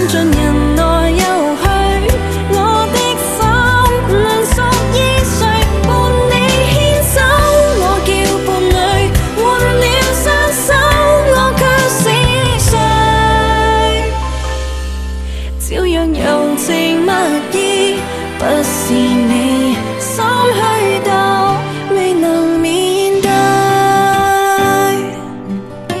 尽人來又去，我的心能屬於誰？伴你牽手，我叫伴侶，換了雙手，我卻是誰？照樣柔情蜜意，不是你。